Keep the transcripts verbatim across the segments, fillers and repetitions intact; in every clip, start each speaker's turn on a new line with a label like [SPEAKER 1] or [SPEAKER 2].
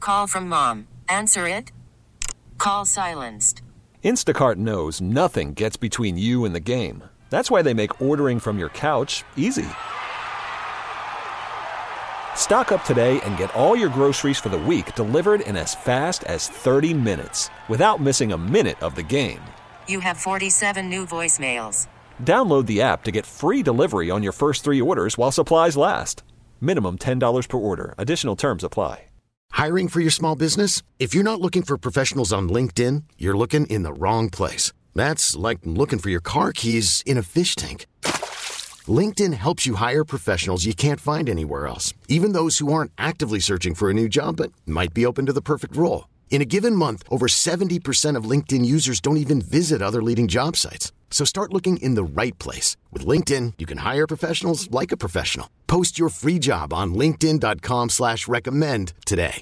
[SPEAKER 1] Call from mom. Answer it. Call silenced.
[SPEAKER 2] Instacart knows nothing gets between you and the game. That's why they make ordering from your couch easy. Stock up today and get all your groceries for the week delivered in as fast as thirty minutes without missing a minute of the game.
[SPEAKER 1] You have forty-seven new voicemails.
[SPEAKER 2] Download the app to get free delivery on your first three orders while supplies last. Minimum ten dollars per order. Additional terms apply.
[SPEAKER 3] Hiring for your small business? If you're not looking for professionals on LinkedIn, you're looking in the wrong place. That's like looking for your car keys in a fish tank. LinkedIn helps you hire professionals you can't find anywhere else, even those who aren't actively searching for a new job but might be open to the perfect role. In a given month, over seventy percent of LinkedIn users don't even visit other leading job sites. So start looking in the right place. With LinkedIn, you can hire professionals like a professional. Post your free job on linkedin.com slash recommend today.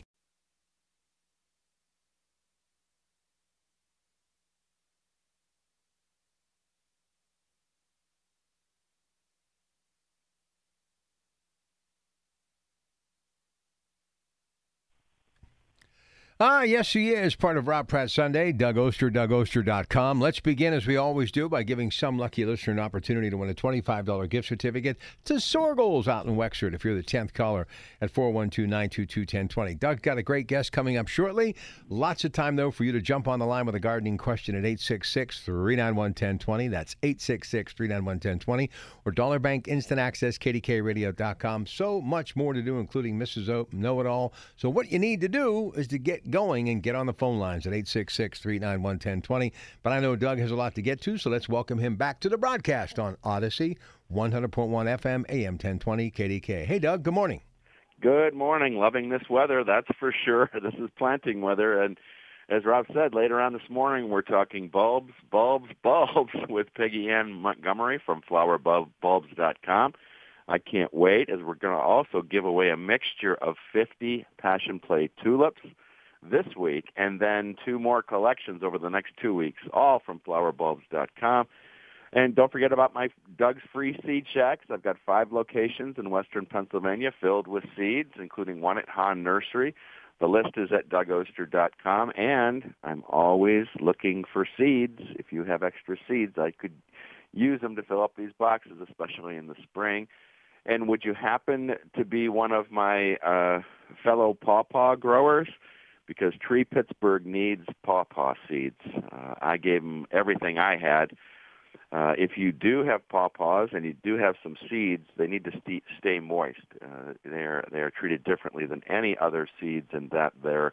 [SPEAKER 4] Ah, yes, he is part of Rob Pratt Sunday. Doug Oster, Doug Oster dot com. Let's begin, as we always do, by giving some lucky listener an opportunity to win a twenty-five dollars gift certificate to Sorgles out in Wexford if you're the tenth caller at four one two, nine two two, one zero two zero. Doug got a great guest coming up shortly. Lots of time, though, for you to jump on the line with a gardening question at eight six six, three nine one, one zero two zero. That's eight six six, three nine one, one zero two zero. Or Dollar Bank Instant Access, K D K radio dot com. So much more to do, including Missus O, Know-It-All. So what you need to do is to get going and get on the phone lines at eight six six, three nine one, one zero two zero. But I know Doug has a lot to get to, so let's welcome him back to the broadcast on Odyssey, one hundred point one F M, A M ten twenty, K D K. Hey, Doug, good morning.
[SPEAKER 5] Good morning. Loving this weather, that's for sure. This is planting weather, and as Rob said, later on this morning, we're talking bulbs, bulbs, bulbs with Peggy Ann Montgomery from flower bulbs dot com. I can't wait, as we're going to also give away a mixture of fifty Passion Play tulips this week, and then two more collections over the next two weeks, all from flower bulbs dot com. And don't forget about my Doug's Free Seed Shacks. I've got five locations in western Pennsylvania filled with seeds, including one at Hahn Nursery. The list is at Doug Oster dot com, and I'm always looking for seeds. If you have extra seeds, I could use them to fill up these boxes, especially in the spring. And would you happen to be one of my uh, fellow pawpaw growers? Because Tree Pittsburgh needs pawpaw seeds. Uh, I gave them everything I had. Uh, if you do have pawpaws and you do have some seeds, they need to st- stay moist. Uh, they are they are treated differently than any other seeds in that they're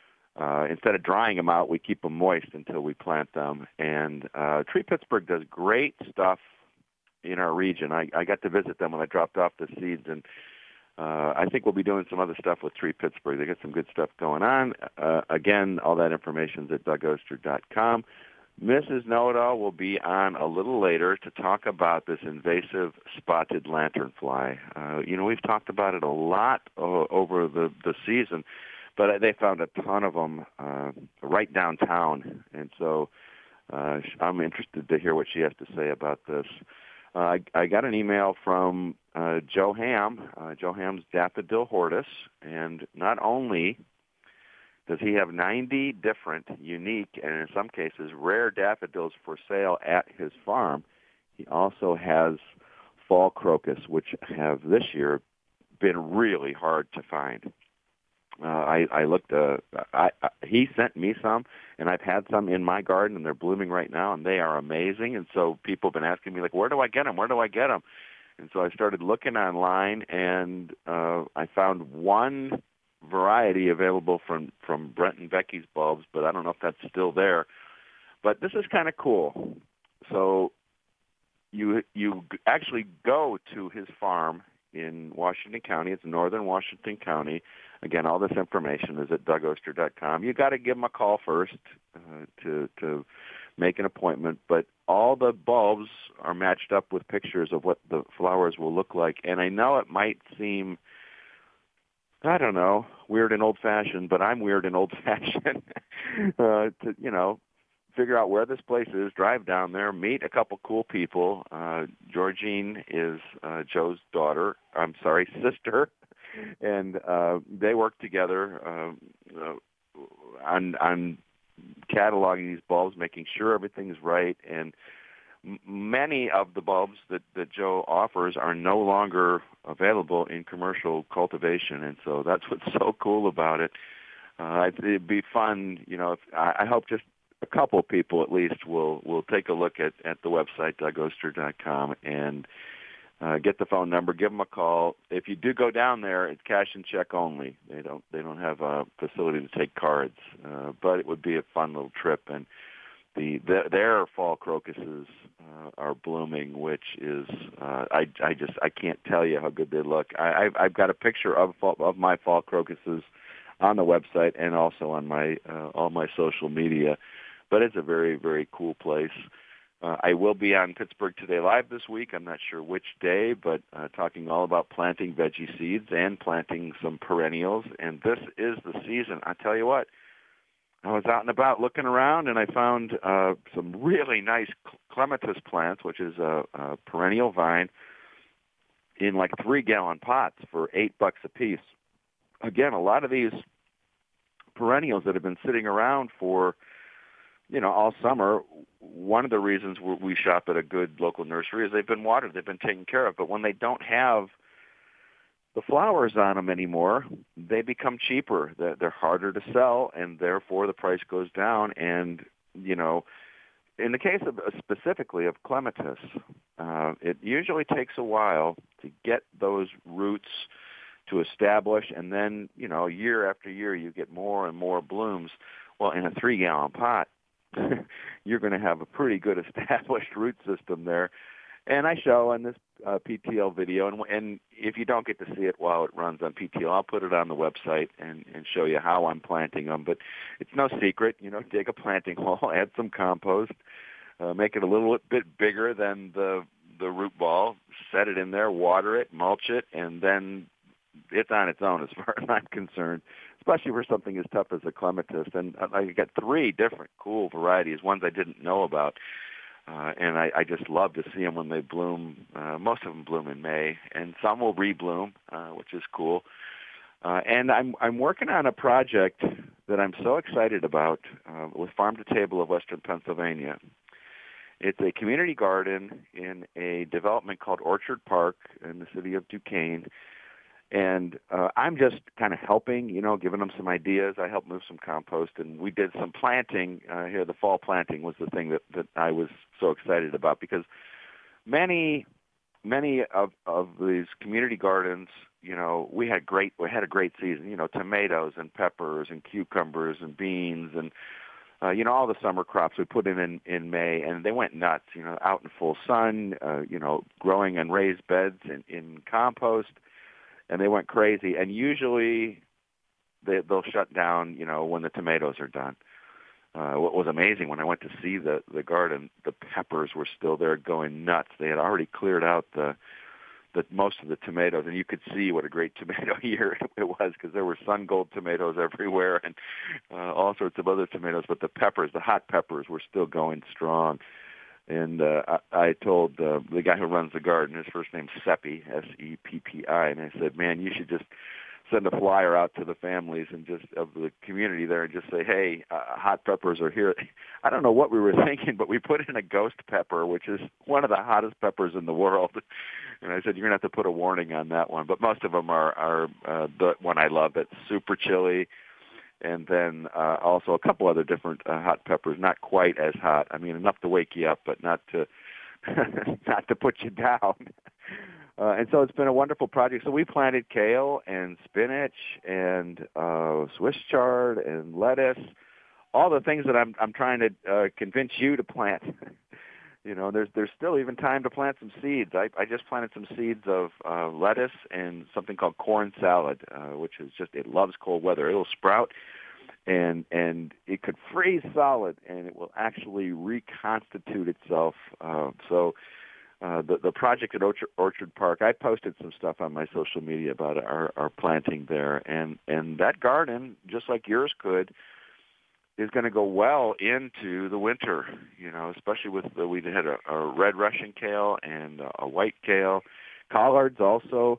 [SPEAKER 5] uh, instead of drying them out, we keep them moist until we plant them. And uh, Tree Pittsburgh does great stuff in our region. I, I got to visit them when I dropped off the seeds, and uh, I think we'll be doing some other stuff with Tree Pittsburgh. They got some good stuff going on. Uh, again, all that information is at Doug Oster dot com. Missus Know-It-All will be on a little later to talk about this invasive spotted lanternfly. Uh, you know, we've talked about it a lot uh, over the, the season, but they found a ton of them uh, right downtown. And so uh, I'm interested to hear what she has to say about this. Uh, I, I got an email from uh, Joe Ham, uh, Joe Ham's Daffodil Hortus, and not only does he have ninety different, unique, and in some cases rare daffodils for sale at his farm, he also has fall crocus, which have this year been really hard to find. Uh, I, I looked. Uh, I, I, he sent me some, and I've had some in my garden, and they're blooming right now, and they are amazing. And so people have been asking me, like, where do I get them? Where do I get them? And so I started looking online, and uh, I found one variety available from, from Brent and Becky's bulbs, but I don't know if that's still there. But this is kind of cool. So you you actually go to his farm in Washington County. It's northern Washington County. Again, all this information is at Doug Oster dot com. You got to give him a call first uh, to to make an appointment. But all the bulbs are matched up with pictures of what the flowers will look like. And I know it might seem, I don't know, weird and old-fashioned, but I'm weird and old-fashioned uh, to, you know, figure out where this place is, drive down there, meet a couple cool people. Uh, Georgine is uh, Joe's daughter, I'm sorry, sister, and uh, they work together uh, uh, on on cataloging these bulbs, making sure everything's right. And m- many of the bulbs that, that Joe offers are no longer available in commercial cultivation, and so that's what's so cool about it. Uh, it'd be fun, you know. If, I, I hope just a couple people at least will will take a look at, at the website doug oster dot com and uh, get the phone number, give them a call. If you do go down there, it's cash and check only. They don't they don't have a facility to take cards, uh, but it would be a fun little trip. And the, the their fall crocuses uh, are blooming, which is uh, I I just I can't tell you how good they look. I, I've I've got a picture of of my fall crocuses on the website and also on my uh, all my social media. But it's a very, very cool place. Uh, I will be on Pittsburgh Today Live this week. I'm not sure which day, but uh, talking all about planting veggie seeds and planting some perennials. And this is the season. I tell you what, I was out and about looking around, and I found uh, some really nice clematis plants, which is a, a perennial vine, in like three-gallon pots for eight bucks a piece. Again, a lot of these perennials that have been sitting around for you know, all summer, one of the reasons we shop at a good local nursery is they've been watered, they've been taken care of. But when they don't have the flowers on them anymore, they become cheaper. They're, they're harder to sell, and therefore the price goes down. And, you know, in the case of specifically of clematis, uh, it usually takes a while to get those roots to establish, and then, you know, year after year you get more and more blooms. Well, in a three-gallon pot, you're going to have a pretty good established root system there. And I show in this uh, P T L video, and, and if you don't get to see it while it runs on P T L, I'll put it on the website and, and show you how I'm planting them. But it's no secret, you know, dig a planting hole, add some compost, uh, make it a little bit bigger than the the root ball, set it in there, water it, mulch it, and then it's on its own as far as I'm concerned, especially for something as tough as a clematis. And I got three different cool varieties, ones I didn't know about, uh, and I, I just love to see them when they bloom. Uh, most of them bloom in May, and some will rebloom, uh, which is cool. Uh, and I'm I'm working on a project that I'm so excited about uh, with Farm to Table of Western Pennsylvania. It's a community garden in a development called Orchard Park in the city of Duquesne. And uh, I'm just kind of helping, you know, giving them some ideas. I helped move some compost, and we did some planting uh, here. The fall planting was the thing that, that I was so excited about, because many, many of, of these community gardens, you know, we had great, we had a great season. You know, tomatoes and peppers and cucumbers and beans and uh, you know, all the summer crops we put in, in in May, and they went nuts. You know, out in full sun, uh, you know, growing in raised beds in, in compost. And they went crazy, and usually they, they'll shut down, you know, when the tomatoes are done. Uh, what was amazing, when I went to see the, the garden, the peppers were still there going nuts. They had already cleared out the, the most of the tomatoes, and you could see what a great tomato year it was, because there were sun gold tomatoes everywhere and uh, all sorts of other tomatoes. But the peppers, the hot peppers, were still going strong. And uh, I, I told uh, the guy who runs the garden, his first name's Seppi, S E P P I, and I said, man, you should just send a flyer out to the families and just of the community there and just say, hey, uh, hot peppers are here. I don't know what we were thinking, but we put in a ghost pepper, which is one of the hottest peppers in the world. And I said, you're going to have to put a warning on that one. But most of them are, are uh, the one I love. It's super chili. And then uh, also a couple other different uh, hot peppers, not quite as hot. I mean, enough to wake you up, but not to not to put you down. Uh, and so it's been a wonderful project. So we planted kale and spinach and uh, Swiss chard and lettuce, all the things that I'm I'm trying to uh, convince you to plant. You know, there's there's still even time to plant some seeds. I, I just planted some seeds of uh, lettuce and something called corn salad, uh, which is just, it loves cold weather. It'll sprout, and and it could freeze solid, and it will actually reconstitute itself. Uh, so uh, the the project at Orchard, Orchard Park, I posted some stuff on my social media about our, our planting there, and, and that garden, just like yours could, is going to go well into the winter, you know, especially with the, we had a, a red Russian kale and a white kale, collards also,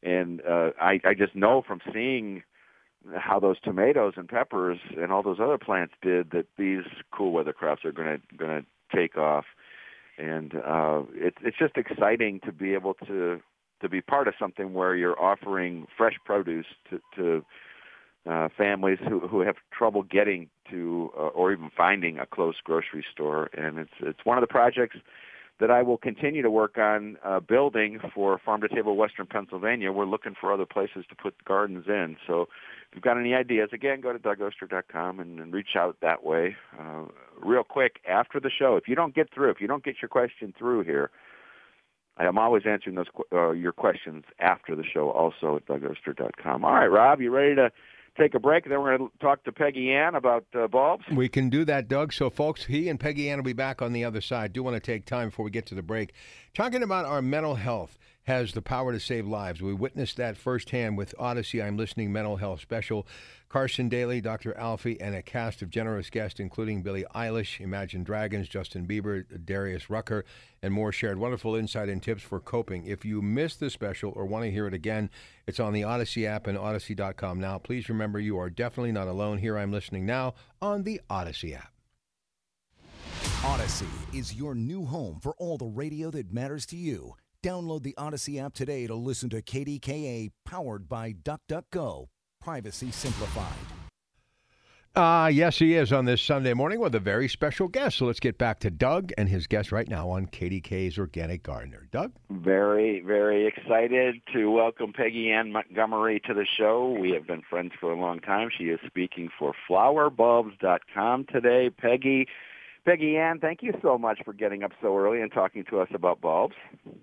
[SPEAKER 5] and uh, I, I just know from seeing how those tomatoes and peppers and all those other plants did that these cool weather crops are going to going to take off, and uh, it, it's just exciting to be able to to be part of something where you're offering fresh produce to, to uh, families who, who have trouble getting to uh, or even finding a close grocery store, and it's it's one of the projects that I will continue to work on uh, building for Farm to Table Western Pennsylvania. We're looking for other places to put gardens in. So if you've got any ideas, again, go to Doug Oster dot com and, and reach out that way. Uh, real quick, after the show, if you don't get through, if you don't get your question through here, I'm always answering those uh, your questions after the show also at Doug Oster dot com. All right, Rob, you ready to take a break? Then we're going to talk to Peggy Ann about uh, bulbs.
[SPEAKER 4] We can do that, Doug. So, folks, he and Peggy Ann will be back on the other side. Do want to take time before we get to the break. Talking about our mental health has the power to save lives. We witnessed that firsthand with Odyssey I'm Listening Mental Health Special. Carson Daly, Doctor Alfie, and a cast of generous guests, including Billie Eilish, Imagine Dragons, Justin Bieber, Darius Rucker, and more, shared wonderful insight and tips for coping. If you missed the special or want to hear it again, it's on the Odyssey app and Odyssey dot com now. Please remember, you are definitely not alone. Here I'm Listening Now on the Odyssey app.
[SPEAKER 6] Odyssey is your new home for all the radio that matters to you. Download the Odyssey app today to listen to K D K A, powered by DuckDuckGo. Privacy simplified.
[SPEAKER 4] Ah, uh, yes, he is on this Sunday morning with a very special guest. So let's get back to Doug and his guest right now on K D K's Organic Gardener. Doug?
[SPEAKER 5] Very, very excited to welcome Peggy Ann Montgomery to the show. We have been friends for a long time. She is speaking for flower bulbs dot com today. Peggy, Peggy Ann, thank you so much for getting up so early and talking to us about bulbs.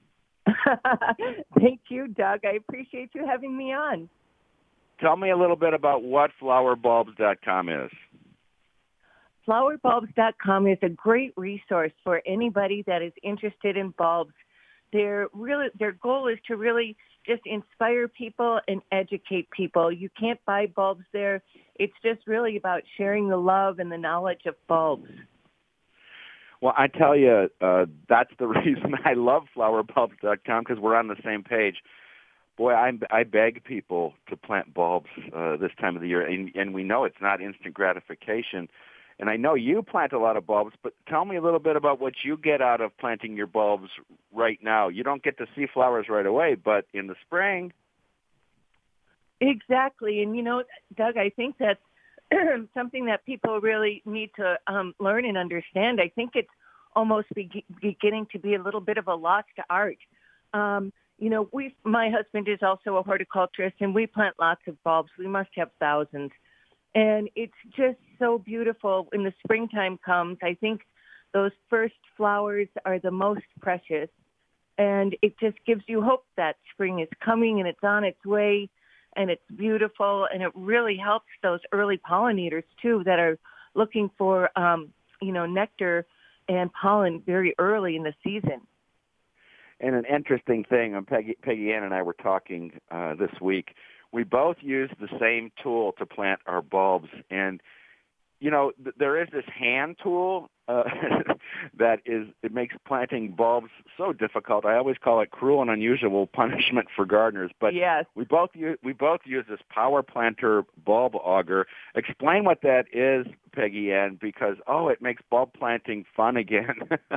[SPEAKER 7] Thank you, Doug. I appreciate you having me on.
[SPEAKER 5] Tell me a little bit about what flower bulbs dot com is.
[SPEAKER 7] flower bulbs dot com is a great resource for anybody that is interested in bulbs. Their really their goal is to really just inspire people and educate people. You can't buy bulbs there. It's just really about sharing the love and the knowledge of bulbs.
[SPEAKER 5] Well, I tell you, uh, that's the reason I love flower bulbs dot com, because we're on the same page. Boy, I, I beg people to plant bulbs uh, this time of the year, and, and we know it's not instant gratification. And I know you plant a lot of bulbs, but tell me a little bit about what you get out of planting your bulbs right now. You don't get to see flowers right away, but in the spring.
[SPEAKER 7] Exactly. And, you know, Doug, I think that's something that people really need to um, learn and understand. I think it's almost be- beginning to be a little bit of a lost art. Um You know, we. My husband is also a horticulturist, and we plant lots of bulbs. We must have thousands. And it's just so beautiful when the springtime comes. I think those first flowers are the most precious. And it just gives you hope that spring is coming and it's on its way and it's beautiful. And it really helps those early pollinators, too, that are looking for, um, you know, nectar and pollen very early in the season.
[SPEAKER 5] And an interesting thing, and Peggy, Peggy Ann and I were talking uh, this week, we both use the same tool to plant our bulbs. And, you know, th- there is this hand tool uh, that is, it makes planting bulbs so difficult. I always call it cruel and unusual punishment for gardeners. But
[SPEAKER 7] yes. we both
[SPEAKER 5] use, we both use this Power Planter bulb auger. Explain what that is, Peggy Ann, because, oh, it makes bulb planting fun again.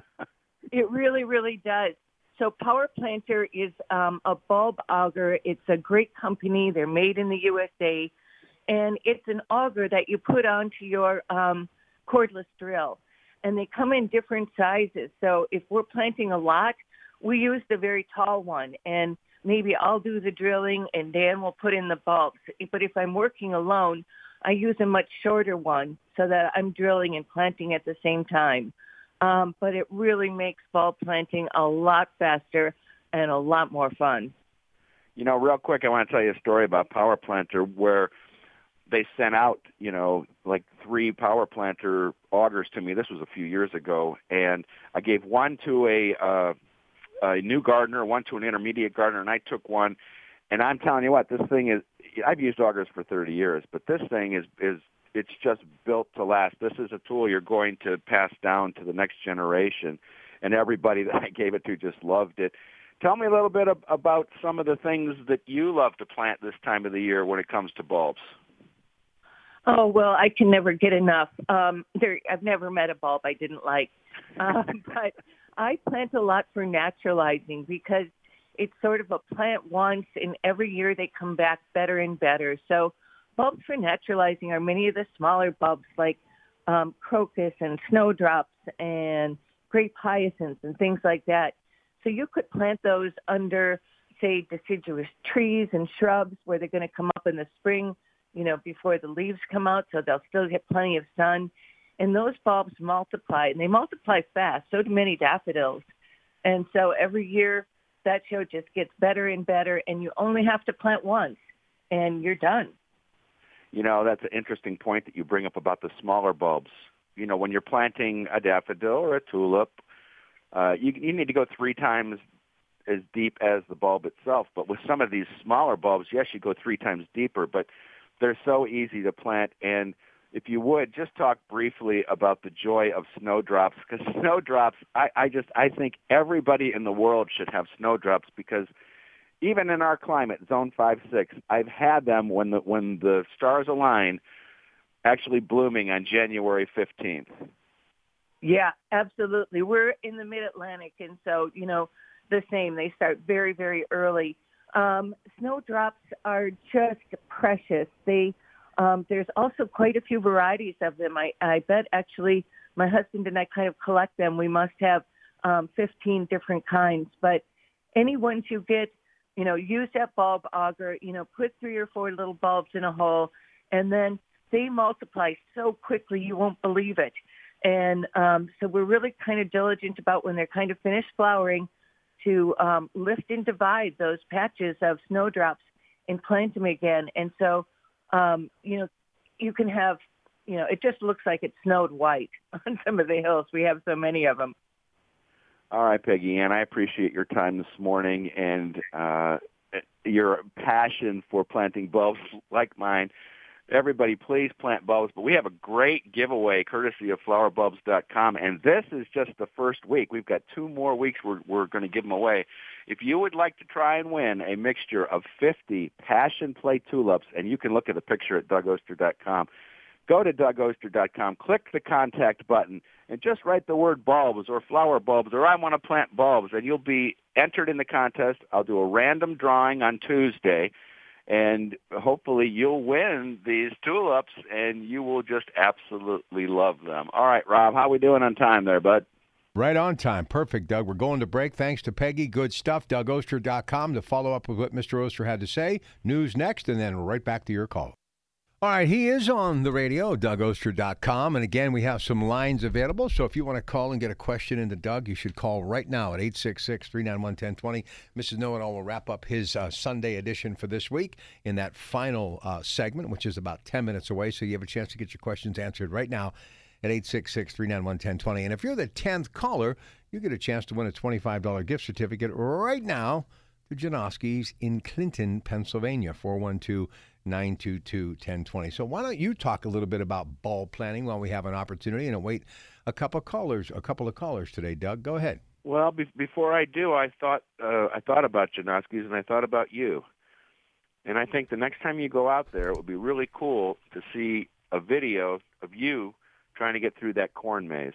[SPEAKER 7] It really, really does. So Power Planter is um, a bulb auger. It's a great company. They're made in the U S A. And it's an auger that you put onto your um, cordless drill. And they come in different sizes. So if we're planting a lot, we use the very tall one. And maybe I'll do the drilling and Dan will put in the bulbs. But if I'm working alone, I use a much shorter one so that I'm drilling and planting at the same time. Um, but it really makes bulb planting a lot faster and a lot more fun.
[SPEAKER 5] You know, real quick, I want to tell you a story about Power Planter where they sent out, you know, like three Power Planter augers to me. This was a few years ago. And I gave one to a, uh, a new gardener, one to an intermediate gardener, and I took one. And I'm telling you what, this thing is, I've used augers for thirty years, but this thing is, is it's just built to last. This is a tool you're going to pass down to the next generation, and everybody that I gave it to just loved it. Tell me a little bit ab- about some of the things that you love to plant this time of the year when it comes to bulbs.
[SPEAKER 7] Oh, well, I can never get enough. Um, there, I've never met a bulb I didn't like. Uh, but I plant a lot for naturalizing because it's sort of a plant once, and every year they come back better and better. So bulbs for naturalizing are many of the smaller bulbs like um, crocus and snowdrops and grape hyacinths and things like that. So you could plant those under, say, deciduous trees and shrubs where they're going to come up in the spring, you know, before the leaves come out, so they'll still get plenty of sun. And those bulbs multiply, and they multiply fast. So do many daffodils. And so every year that show just gets better and better, and you only have to plant once, and you're done.
[SPEAKER 5] You know, that's an interesting point that you bring up about the smaller bulbs. You know, when you're planting a daffodil or a tulip, uh, you, you need to go three times as deep as the bulb itself. But with some of these smaller bulbs, yes, you go three times deeper, but they're so easy to plant. And if you would, just talk briefly about the joy of snowdrops, because snowdrops, I, I just, I think everybody in the world should have snowdrops, because even in our climate, zone five, six, I've had them when the, when the stars align, actually blooming on January fifteenth.
[SPEAKER 7] Yeah, absolutely. We're in the mid-Atlantic, and so, you know, the same. They start very, very early. Um, snowdrops are just precious. They um, there's also quite a few varieties of them. I, I bet actually my husband and I kind of collect them. We must have um, fifteen different kinds. But any ones you get, you know, use that bulb auger, you know, put three or four little bulbs in a hole, and then they multiply so quickly you won't believe it. And um, so we're really kind of diligent about when they're kind of finished flowering to um, lift and divide those patches of snowdrops and plant them again. And so, um, you know, you can have, you know, it just looks like it snowed white on some of the hills. We have so many of them.
[SPEAKER 5] All right, Peggy Ann, I appreciate your time this morning and uh, your passion for planting bulbs like mine. Everybody, please plant bulbs. But we have a great giveaway courtesy of flower bulbs dot com, and this is just the first week. We've got two more weeks we're, we're going to give them away. If you would like to try and win a mixture of fifty Passion Play tulips, and you can look at the picture at Doug Oster dot com, go to Doug Oster dot com, click the contact button, and just write the word bulbs or flower bulbs or I want to plant bulbs, and you'll be entered in the contest. I'll do a random drawing on Tuesday, and hopefully you'll win these tulips, and you will just absolutely love them. All right, Rob, how we doing on time there, bud?
[SPEAKER 4] Right on time. Perfect, Doug. We're going to break. Thanks to Peggy. Good stuff. Doug Oster dot com to follow up with what Mister Oster had to say. News next, and then right back to your call. All right, he is on the radio, Doug Oster dot com. And again, we have some lines available. So if you want to call and get a question into Doug, you should call right now at eight six six, three nine one, one zero two zero. Missus Know-It-All will wrap up his uh, Sunday edition for this week in that final uh, segment, which is about ten minutes away. So you have a chance to get your questions answered right now at eight six six, three nine one, one zero two zero. And if you're the tenth caller, you get a chance to win a twenty-five dollars gift certificate right now to Janoski's in Clinton, Pennsylvania, four one two, nine two two, one zero two zero. So why don't you talk a little bit about bulb planting while we have an opportunity and await a couple of callers, a couple of callers today, Doug. Go ahead.
[SPEAKER 5] Well, be- before I do, I thought uh, I thought about Janoski's, and I thought about you. And I think the next time you go out there, it would be really cool to see a video of you trying to get through that corn maze.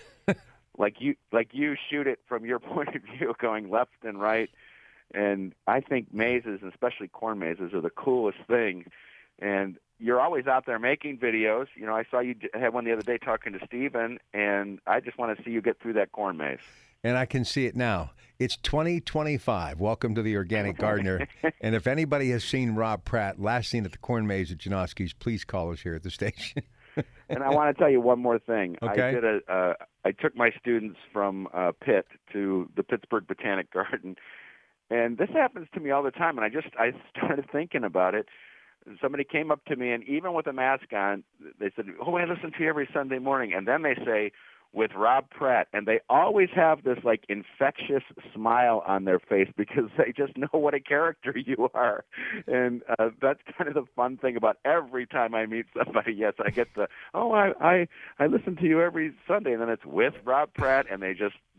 [SPEAKER 5] like you like you shoot it from your point of view, going left and right. And I think mazes, and especially corn mazes, are the coolest thing. And you're always out there making videos. You know, I saw you had one the other day talking to Steven, and I just want to see you get through that corn maze.
[SPEAKER 4] And I can see it now. It's twenty twenty-five. Welcome to the Organic Gardener. And if anybody has seen Rob Pratt, last seen at the corn maze at Janoski's, please call us here at the station.
[SPEAKER 5] And I want to tell you one more thing.
[SPEAKER 4] Okay.
[SPEAKER 5] I did a. Uh, I took my students from uh, Pitt to the Pittsburgh Botanic Garden. And this happens to me all the time, and I just I started thinking about it. Somebody came up to me, and even with a mask on, they said, "Oh, I listen to you every Sunday morning." And then they say, "With Rob Pratt," and they always have this like infectious smile on their face because they just know what a character you are. And uh, that's kind of the fun thing about every time I meet somebody. Yes, I get the, "Oh, I I I listen to you every Sunday," and then it's with Rob Pratt, and they just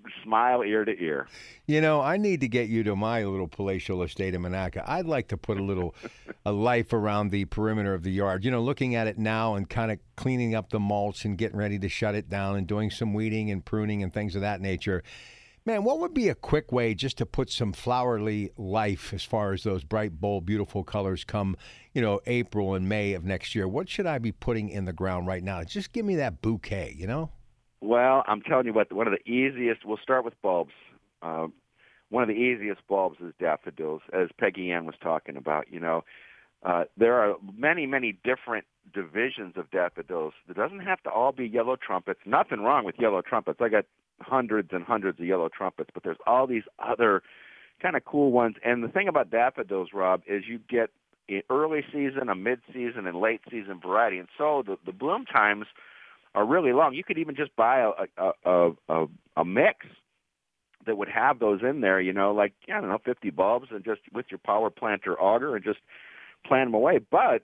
[SPEAKER 5] smile ear to ear.
[SPEAKER 4] You know, I need to get you to my little palatial estate in Monaca. I'd like to put a little a life around the perimeter of the yard. You know, looking at it now and kind of cleaning up the mulch and getting ready to shut it down and doing some weeding and pruning and things of that nature. Man, what would be a quick way just to put some flowery life as far as those bright, bold, beautiful colors come, you know, April and May of next year? What should I be putting in the ground right now? Just give me that bouquet, you know?
[SPEAKER 5] Well, I'm telling you what, one of the easiest, we'll start with bulbs. Uh, one of the easiest bulbs is daffodils, as Peggy Ann was talking about. You know, uh, there are many, many different divisions of daffodils. It doesn't have to all be yellow trumpets. Nothing wrong with yellow trumpets. I got hundreds and hundreds of yellow trumpets, but there's all these other kind of cool ones. And the thing about daffodils, Rob, is you get an early season, a mid-season, and late season variety. And so the, the bloom times are really long. You could even just buy a, a, a, a, a mix that would have those in there, you know, like, I don't know, fifty bulbs, and just with your power planter auger and just plant them away. But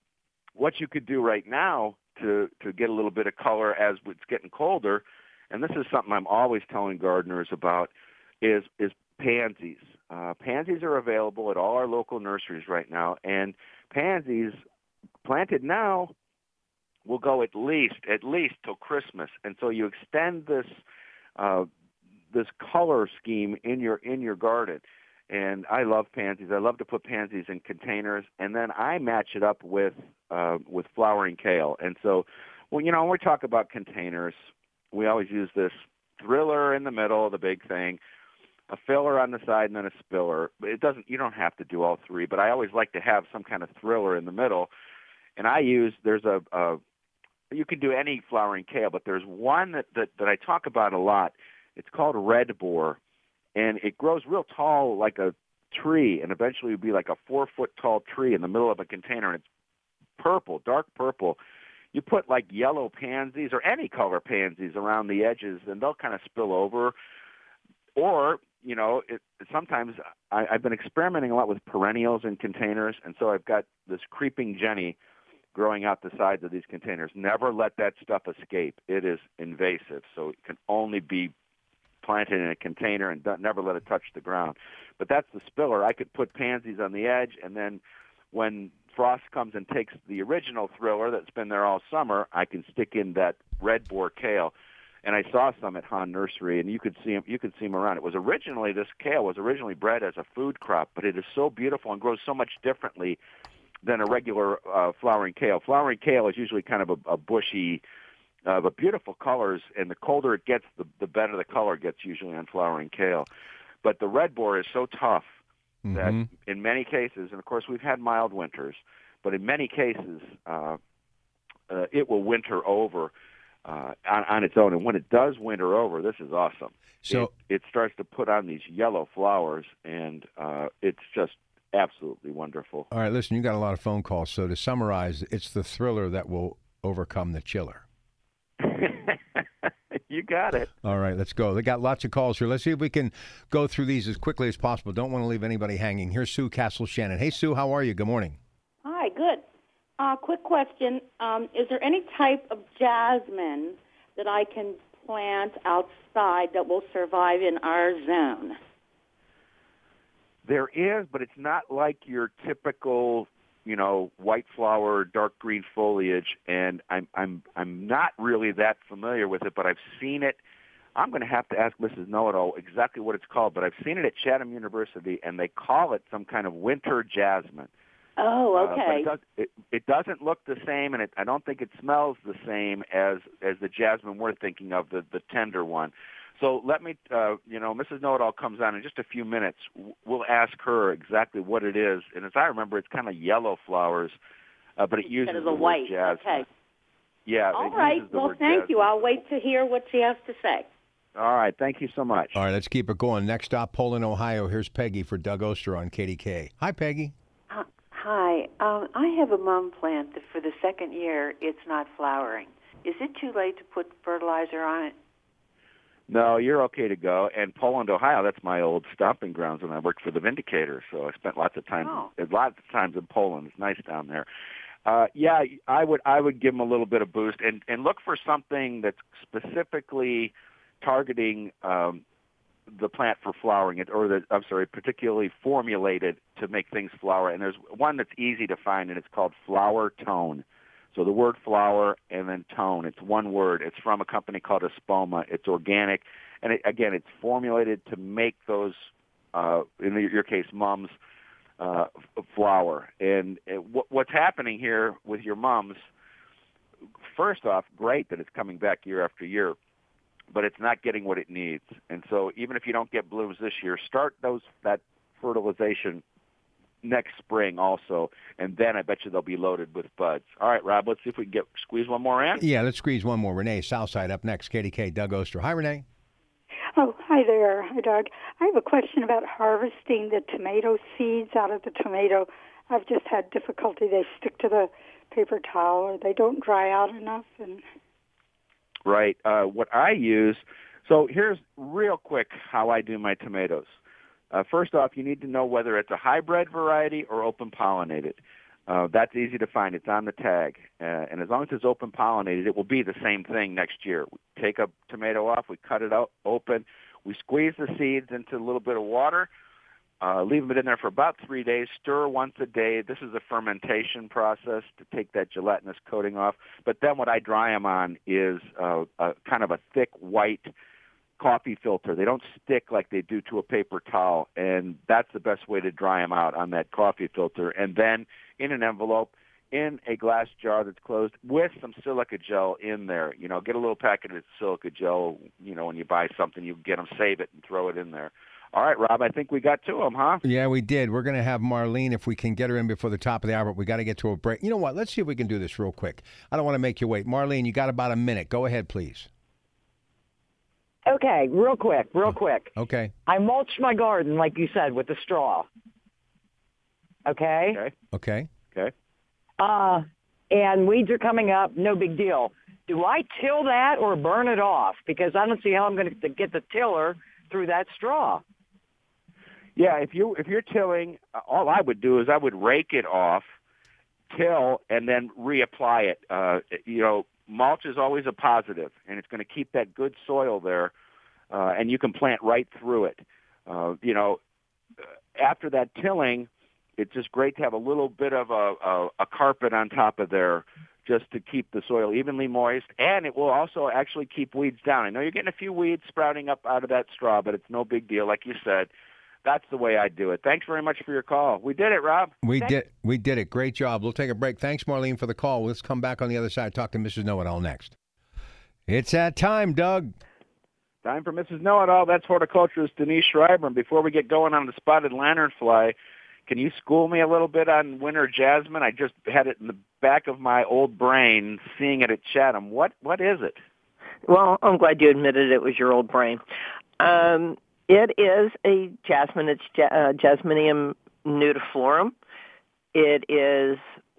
[SPEAKER 5] what you could do right now to, to get a little bit of color as it's getting colder, and this is something I'm always telling gardeners about, is is pansies. Uh, pansies are available at all our local nurseries right now, and pansies planted now will go at least at least till Christmas. And so you extend this uh, this color scheme in your in your garden. And I love pansies. I love to put pansies in containers, and then I match it up with uh, with flowering kale. And so, well, you know, when we talk about containers, we always use this thriller in the middle, the big thing, a filler on the side, and then a spiller. It doesn't. You don't have to do all three, but I always like to have some kind of thriller in the middle. And I use there's a, a you can do any flowering kale, but there's one that, that that I talk about a lot. It's called red boar, and it grows real tall like a tree, and eventually will be like a four foot tall tree in the middle of a container, and it's purple, dark purple. You put like yellow pansies or any color pansies around the edges, and they'll kind of spill over. Or, you know, it, sometimes I, I've been experimenting a lot with perennials in containers, and so I've got this creeping Jenny growing out the sides of these containers. Never let that stuff escape. It is invasive, so it can only be planted in a container and don't, never let it touch the ground. But that's the spiller. I could put pansies on the edge, and then when frost comes and takes the original thriller that's been there all summer, I can stick in that red boar kale. And I saw some at Hahn Nursery, and you could see them. You could see them around. It was originally this kale was originally bred as a food crop, but it is so beautiful and grows so much differently than a regular uh, flowering kale. Flowering kale is usually kind of a, a bushy, uh, but beautiful colors. And the colder it gets, the, the better the color gets usually on flowering kale. But the red boar is so tough
[SPEAKER 4] Mm-hmm.
[SPEAKER 5] that in many cases, and of course we've had mild winters, but in many cases uh, uh, it will winter over uh, on, on its own. And when it does winter over, this is awesome.
[SPEAKER 4] So
[SPEAKER 5] it, it starts to put on these yellow flowers, and uh, it's just absolutely wonderful.
[SPEAKER 4] All right, listen, you got a lot of phone calls. So to summarize, it's the thriller that will overcome the chiller.
[SPEAKER 5] You got it.
[SPEAKER 4] All right, let's go. They got lots of calls here. Let's see if we can go through these as quickly as possible. Don't want to leave anybody hanging. Here's Sue Castle Shannon. Hey, Sue, how are you? Good morning.
[SPEAKER 8] Hi, good. Uh, quick question. Um, is there any type of jasmine that I can plant outside that will survive in our zone?
[SPEAKER 5] There is, but it's not like your typical, you know, white flower, dark green foliage, and I'm I'm I'm not really that familiar with it, but I've seen it. I'm going to have to ask Missus Know-It-All exactly what it's called, but I've seen it at Chatham University, and they call it some kind of winter jasmine.
[SPEAKER 8] Oh,
[SPEAKER 5] Uh, but
[SPEAKER 8] okay.
[SPEAKER 5] it, does, it, it doesn't look the same, and it, I don't think it smells the same as as the jasmine we're thinking of, the the tender one. So let me, uh, you know, Missus Know-It-All comes on in just a few minutes. We'll ask her exactly what it is. And as I remember, it's kind of yellow flowers, uh, but it uses
[SPEAKER 8] Instead of
[SPEAKER 5] the
[SPEAKER 8] the
[SPEAKER 5] word
[SPEAKER 8] white.
[SPEAKER 5] jasmine.
[SPEAKER 8] Okay.
[SPEAKER 5] Yeah.
[SPEAKER 8] All
[SPEAKER 5] it
[SPEAKER 8] right.
[SPEAKER 5] uses the
[SPEAKER 8] Well,
[SPEAKER 5] word
[SPEAKER 8] thank you.
[SPEAKER 5] jasmine.
[SPEAKER 8] I'll wait to hear what she has to say.
[SPEAKER 5] All right. Thank you so much.
[SPEAKER 4] All right, let's keep it going. Next stop, Poland, Ohio. Here's Peggy for Doug Oster on K D K. Hi, Peggy.
[SPEAKER 9] Hi. Um, I have a mum plant that for the second year it's not flowering. Is it too late to put fertilizer on it?
[SPEAKER 5] No, you're okay to go. And Poland, Ohio, that's my old stomping grounds when I worked for the Vindicator. So I spent lots of time,
[SPEAKER 9] Oh.
[SPEAKER 5] lots of times in Poland. It's nice down there. Uh, yeah, I would I would give them a little bit of boost and, and look for something that's specifically targeting um, the plant for flowering it, or the, I'm sorry, particularly formulated to make things flower. And there's one that's easy to find, and it's called Flower Tone. So the word flower and then tone, it's one word. It's from a company called Espoma. It's organic. And it, again, it's formulated to make those, uh, in your case, mums, uh, flower. And it, what, what's happening here with your mums, first off, great that it's coming back year after year, but it's not getting what it needs. And so even if you don't get blooms this year, start those that fertilization next spring also, and then I bet you they'll be loaded with buds. All right, Rob, let's see if we can get squeeze one more in.
[SPEAKER 4] Yeah, let's squeeze one more. Renee, Southside up next. K D K, Doug Oster. Hi, Renee.
[SPEAKER 10] Oh, hi there. Hi, Doug. I have a question about harvesting the tomato seeds out of the tomato. I've just had difficulty. They stick to the paper towel, or they don't dry out enough. And
[SPEAKER 5] Right. Uh, what I use, so here's real quick how I do my tomatoes. Uh, first off, you need to know whether it's a hybrid variety or open pollinated. Uh, that's easy to find. It's on the tag. Uh, and as long as it's open pollinated, it will be the same thing next year. We take a tomato off, we cut it out open, we squeeze the seeds into a little bit of water, uh, leave them in there for about three days, stir once a day. This is a fermentation process to take that gelatinous coating off. But then what I dry them on is uh, a kind of a thick white coffee filter. They don't stick like they do to a paper towel, and that's the best way to dry them out, on that coffee filter. And then in an envelope, in a glass jar that's closed with some silica gel in there. You know, get a little packet of silica gel. You know, when you buy something, you get them, save it, and throw it in there. All right, Rob, I think we got to them, huh?
[SPEAKER 4] Yeah, we did. We're going to have Marlene, if we can get her in before the top of the hour, but we got to get to a break. You know what? Let's see if we can do this real quick. I don't want to make you wait. Marlene, you got about a minute. Go ahead, please.
[SPEAKER 11] Okay, real quick, real quick.
[SPEAKER 4] Okay.
[SPEAKER 11] I mulched my garden, like you said, with the straw. Okay?
[SPEAKER 5] Okay.
[SPEAKER 4] Okay.
[SPEAKER 5] Okay.
[SPEAKER 11] Uh, and weeds are coming up, no big deal. Do I till that or burn it off? Because I don't see how I'm going to get the tiller through that straw.
[SPEAKER 5] Yeah, if you if you're tilling, uh, all I would do is I would rake it off, till, and then reapply it. Uh, you know, mulch is always a positive, and it's going to keep that good soil there, uh, and you can plant right through it. Uh, you know, after that tilling, it's just great to have a little bit of a, a, a carpet on top of there, just to keep the soil evenly moist, and it will also actually keep weeds down. I know you're getting a few weeds sprouting up out of that straw, but it's no big deal, like you said. That's the way I do it. Thanks very much for your call. We did it, Rob.
[SPEAKER 4] We
[SPEAKER 5] Thanks.
[SPEAKER 4] did. We did it. Great job. We'll take a break. Thanks, Marlene, for the call. Let's come back on the other side. Talk to Missus Know-It-All next. It's that time, Doug.
[SPEAKER 5] Time for Missus Know-It-All. That's horticulturist Denise Schreiber. And before we get going on the spotted lanternfly, can you school me a little bit on winter jasmine? I just had it in the back of my old brain, seeing it at Chatham. What What is it?
[SPEAKER 12] Well, I'm glad you admitted it was your old brain. Um, it is a jasmine. It's uh, Jasminium nudiflorum. It is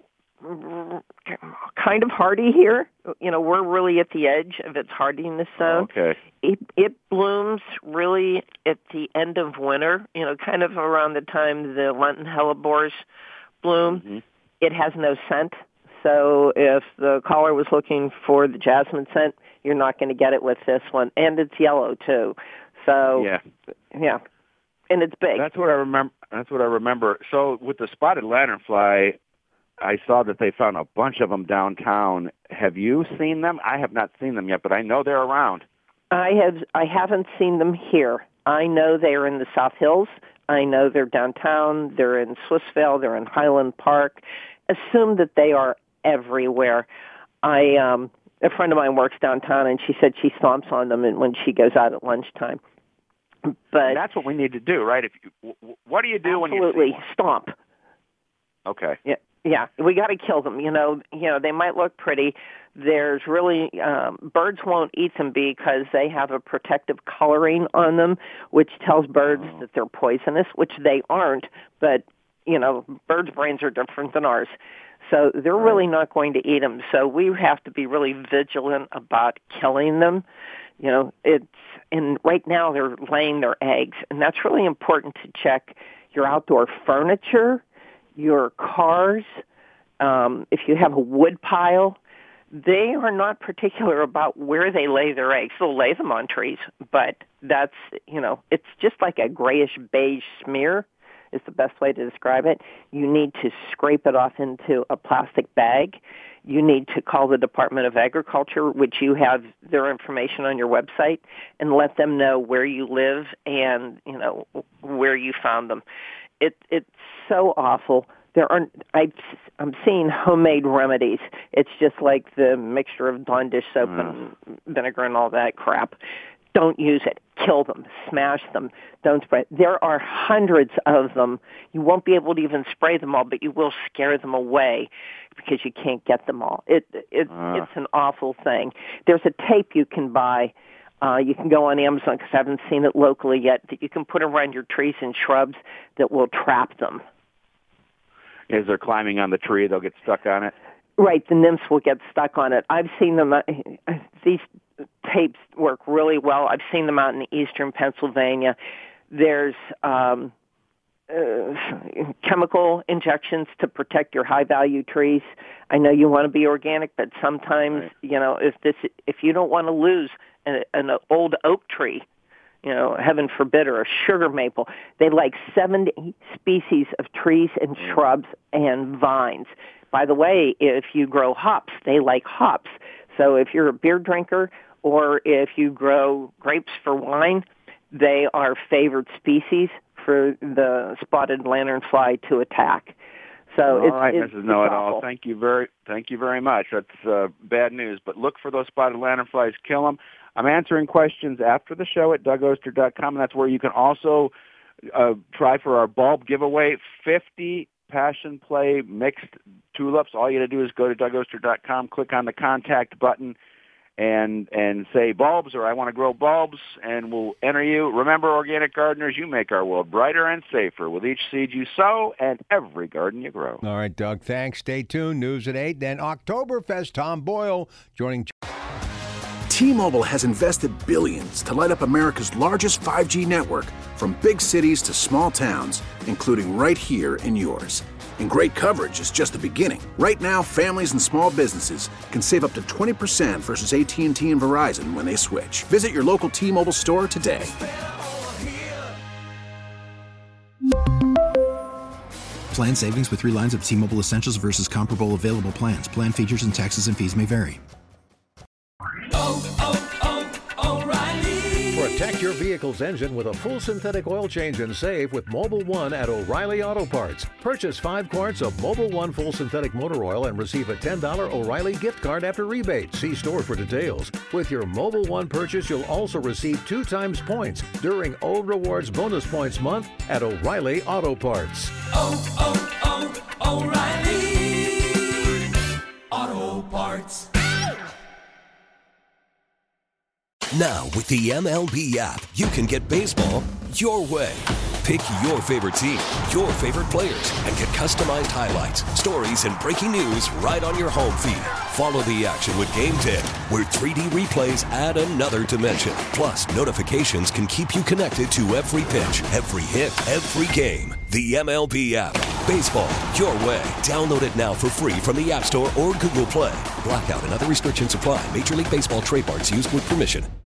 [SPEAKER 12] kind of hardy here. You know, we're really at the edge of its hardiness zone.
[SPEAKER 5] Okay.
[SPEAKER 12] It, it blooms really at the end of winter, you know, kind of around the time the Lenten hellebores bloom.
[SPEAKER 5] Mm-hmm.
[SPEAKER 12] It has no scent. So if the caller was looking for the jasmine scent, you're not going to get it with this one. And it's yellow, too. So,
[SPEAKER 5] yeah.
[SPEAKER 12] yeah. And it's big.
[SPEAKER 5] That's what I remember. That's what I remember. So with the spotted lanternfly, I saw that they found a bunch of them downtown. Have you seen them? I have not seen them yet, but I know they're around.
[SPEAKER 12] I have. I haven't seen them here. I know they're in the South Hills. I know they're downtown. They're in Swissvale. They're in Highland Park. Assume that they are everywhere. I um, a friend of mine works downtown, and she said she stomps on them when she goes out at lunchtime. But
[SPEAKER 5] and that's what we need to do, right? If you, what do you do when you
[SPEAKER 12] absolutely stomp?
[SPEAKER 5] Okay.
[SPEAKER 12] Yeah. Yeah, we got to kill them. You know, you know they might look pretty. There's really um, birds won't eat them because they have a protective coloring on them, which tells birds oh. that they're poisonous, which they aren't. But you know, birds' brains are different than ours, so they're
[SPEAKER 5] right.
[SPEAKER 12] really not going to eat them. So we have to be really vigilant about killing them. You know, it's and right now they're laying their eggs, and that's really important to check your outdoor furniture, your cars. Um, if you have a wood pile, they are not particular about where they lay their eggs. They'll lay them on trees, but that's, you know, it's just like a grayish beige smear is the best way to describe it. You need to scrape it off into a plastic bag. You need to call the Department of Agriculture, which you have their information on your website, and let them know where you live and, you know, where you found them. It, it's so awful. There are, I've, I'm seeing homemade remedies. It's just like the mixture of Dawn dish soap mm. and vinegar and all that crap. Don't use it. Kill them. Smash them. Don't spray. There are hundreds of them. You won't be able to even spray them all, but you will scare them away because you can't get them all. It, it uh. It's an awful thing. There's a tape you can buy. Uh, you can go on Amazon because I haven't seen it locally yet, that you can put around your trees and shrubs that will trap them.
[SPEAKER 5] As they're climbing on the tree, they'll get stuck on it?
[SPEAKER 12] Right, the nymphs will get stuck on it. I've seen them, uh, these tapes work really well. I've seen them out in eastern Pennsylvania. There's um, uh, chemical injections to protect your high-value trees. I know you want to be organic, but sometimes, right. you know, if this, if you don't want to lose an, an old oak tree, you know, heaven forbid, or a sugar maple. They like seventy species of trees and shrubs and vines. By the way, if you grow hops, they like hops. So if you're a beer drinker or if you grow grapes for wine, they are favored species for the spotted lanternfly to attack. So
[SPEAKER 5] all
[SPEAKER 12] it's,
[SPEAKER 5] right,
[SPEAKER 12] it's,
[SPEAKER 5] Missus Know-It-All,
[SPEAKER 12] awful.
[SPEAKER 5] thank you very, thank you very much. That's uh, bad news, but look for those spotted lanternflies. Kill them. I'm answering questions after the show at Doug Oster dot com, and that's where you can also uh, try for our bulb giveaway, fifty Passion Play mixed tulips. All you got to do is go to Doug Oster dot com, click on the contact button, and and say bulbs or I want to grow bulbs, and we'll enter you. Remember, organic gardeners, you make our world brighter and safer with each seed you sow and every garden you grow.
[SPEAKER 4] All right, Doug, thanks. Stay tuned. News at eight. Then Oktoberfest, Tom Boyle joining.
[SPEAKER 13] T-Mobile has invested billions to light up America's largest five G network, from big cities to small towns, including right here in yours. And great coverage is just the beginning. Right now, families and small businesses can save up to twenty percent versus A T and T and Verizon when they switch. Visit your local T-Mobile store today.
[SPEAKER 14] Plan savings with three lines of T-Mobile Essentials versus comparable available plans. Plan features and taxes and fees may vary.
[SPEAKER 15] Oh, oh, oh, O'Reilly.
[SPEAKER 16] Protect your vehicle's engine with a full synthetic oil change and save with Mobil one at O'Reilly Auto Parts. Purchase five quarts of Mobil one full synthetic motor oil and receive a ten dollars O'Reilly gift card after rebate. See store for details. With your Mobil one purchase, you'll also receive two times points during O Rewards Bonus Points Month at O'Reilly Auto Parts.
[SPEAKER 15] Oh, oh, oh, O'Reilly Auto Parts.
[SPEAKER 17] Now, with the M L B app, you can get baseball your way. Pick your favorite team, your favorite players, and get customized highlights, stories, and breaking news right on your home feed. Follow the action with Game Day, where three D replays add another dimension. Plus, notifications can keep you connected to every pitch, every hit, every game. The M L B app. Baseball your way. Download it now for free from the App Store or Google Play. Blackout and other restrictions apply. Major League Baseball trademarks used with permission.